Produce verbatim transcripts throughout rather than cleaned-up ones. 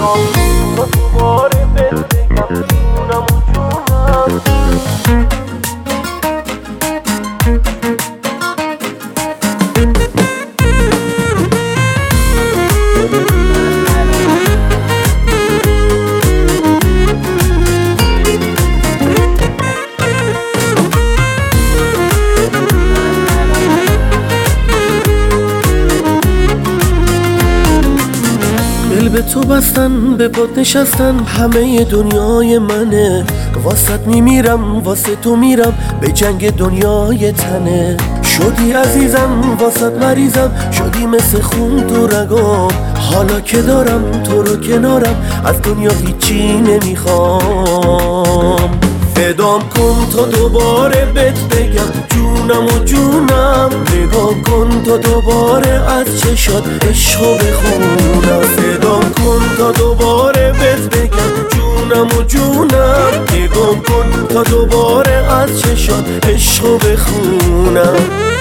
صدام تا دوباره بهت بگم جونم و جونم. دل به تو بستن، به پات نشستن، همه دنیای منه. واسط میمیرم، واسه تو میرم، به جنگ دنیای تنه. شدی عزیزم، واسط مریضم، شدی مثل خون تو رگام. حالا که دارم تو رو کنارم، از دنیا هیچی نمیخوام. فدام کن تا دوباره بهت بگم جونم و جونم. نگاه کن تا دوباره از چشات عشقو بخونم. فدام کن تا دوباره بهت بگم جونم و جونم. نگاه کن تا دوباره از چشات عشقو بخونم.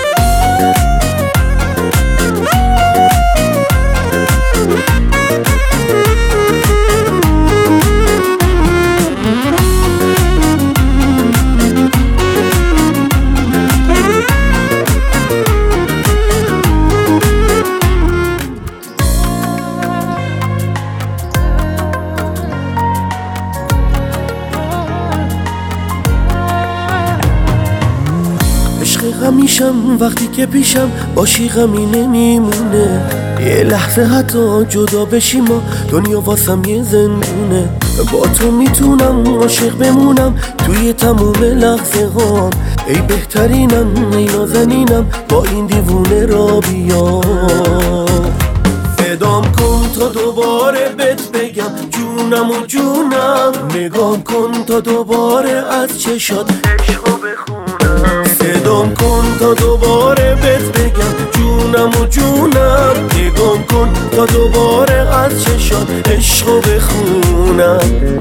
همیشم وقتی که پیشم باشی غمی نمیمونه. یه لحظه حتی جدا بشیم ما دنیا واسم یه زندونه. با تو میتونم عاشق بمونم توی تموم لحظه هام. ای بهترینم ای نازنینم با این دیوونه را بیا. فدام کن تا دوباره بهت بگم جونم و جونم. نگام کن تا دوباره از چشات عشقو بخونم. فدام کن تا دوباره بهت بگم جونم و جونم. نگام کن تا دوباره از چشات عشقو بخونم.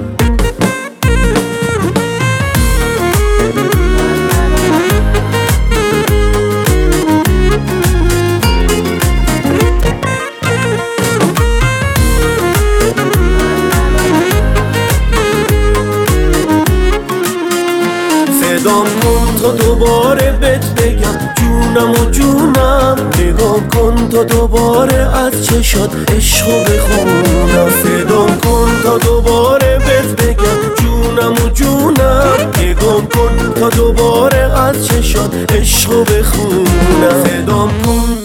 فدام کن تا دوباره بهت بگم جونم و جونم. نگاه کن تا دوباره از چشات عشقو بخونم. فدام کن تا دوباره بهت بگم جونم و جونم. نگاه کن تا دوباره از چشات عشقو بخونم. فدام کن